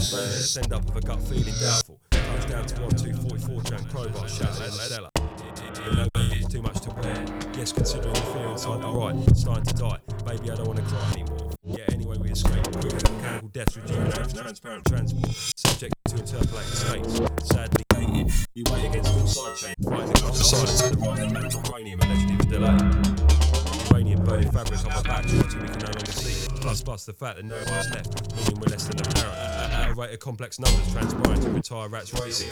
stairs. End up with a gut feeling doubtful. Comes down to 1, 2, 44 jam crowbar shattered in the cellar. No, it's too much to bear. Yes, considering the fear inside the right, starting to die. Baby, I don't want to cry anymore. Yeah, anyway, we escape. Mechanical death, regenerative, transparent transport. Subject to interpolated states. Sadly, you weigh against all side chain. Fighting across the silence of the right and uranium allegedly for delay. Uranium burning fabric on my back until we can no longer see it. Plus the fact that no one's left, meaning we're less than apparent. At a rate of complex numbers transpiring to retire rats racing.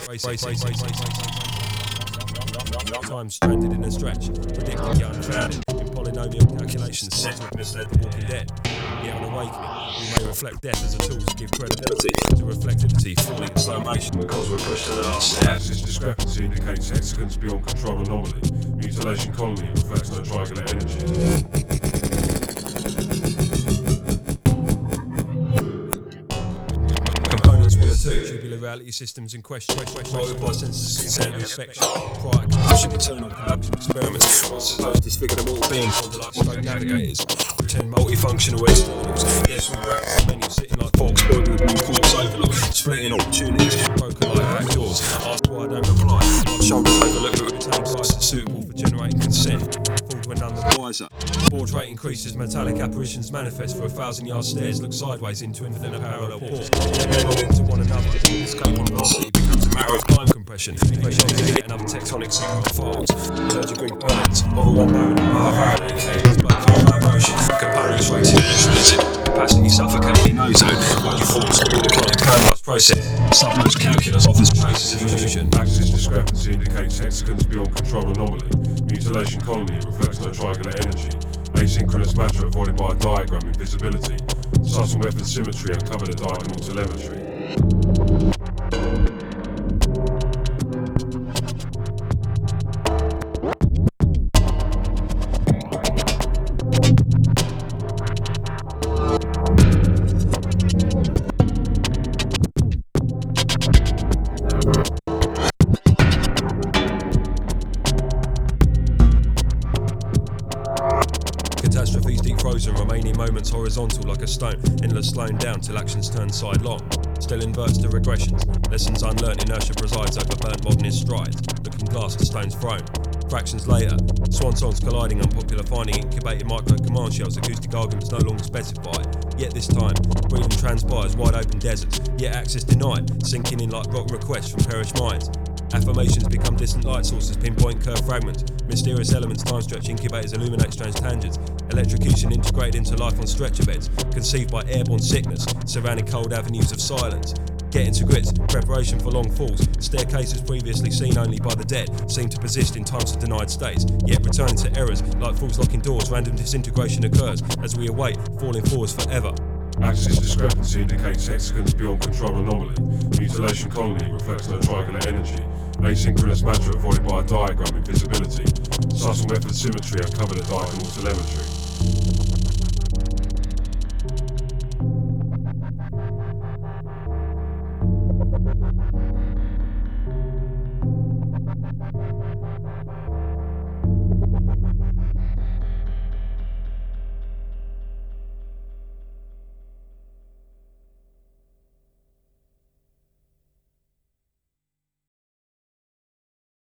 Time stranded in a stretch, predicting the unfounded. In polynomial calculations, set to have misled the walking dead. Yet on awakening, we may reflect death as a tool to give credibility to reflectivity, falling in slow motion because we're pushed to the last step. This discrepancy indicates hexagons beyond control anomaly. Mutilation colony reflects no triangular energy. Tubular reality systems in question. Multiply senses consent and affection. Prior condition, internal conduction experiments. Once supposed disfigure them all being like slow navigators. Pretend multifunctional externals. Yes, we practice the menu sitting like forks spoiled with new corpse overload. Splitting opportunities. Broken like back doors. Asked why I don't reply. Shoulders overlooked with retain prices suitable for generating consent. Fooled when none the wiser. Board rate increases, metallic apparitions manifest for 1,000-yard stairs, look sideways into infinite parallel ports. They roll into one another. Escape on velocity becomes a matter of time compression. Equations get another tectonic signal folds. Third degree planets of a one moment of Faraday cages, but combat motion. Components rated explicit. Capacity suffocating ozone. While you form through the chronic canvas process. Submerged calculus offers traces of fusion. Axis discrepancy indicates hexagons beyond control anomaly. Mutilation colony reflects no triangular energy. Asynchronous matter avoided by a diagram in visibility. Subtle method symmetry uncovered a diagonal telemetry. Catastrophes deep frozen, remaining moments horizontal like a stone, endless slowing down till actions turn sidelong. Still inverts to regressions, lessons unlearnt, inertia presides over burnt modernist strides, looking glass to stones thrown. Fractions later, swan songs colliding, unpopular finding, incubated micro command shells, acoustic arguments no longer specified. Yet this time, breathing transpires, wide open deserts, yet access denied, sinking in like rock requests from perished minds. Affirmations become distant light sources, pinpoint curved fragments, mysterious elements, time stretch incubators illuminate strange tangents, electrocution integrated into life on stretcher beds, conceived by airborne sickness, surrounding cold avenues of silence. Getting to grips, preparation for long falls, staircases previously seen only by the dead seem to persist in times of denied states, yet returning to errors like falls locking doors, random disintegration occurs as we await falling forwards forever. Axis discrepancy indicates hexagons beyond control anomaly. Mutilation colony reflects no triangular energy. Asynchronous matter avoided by a diagram in visibility. Subtle method symmetry uncovered a diagonal telemetry.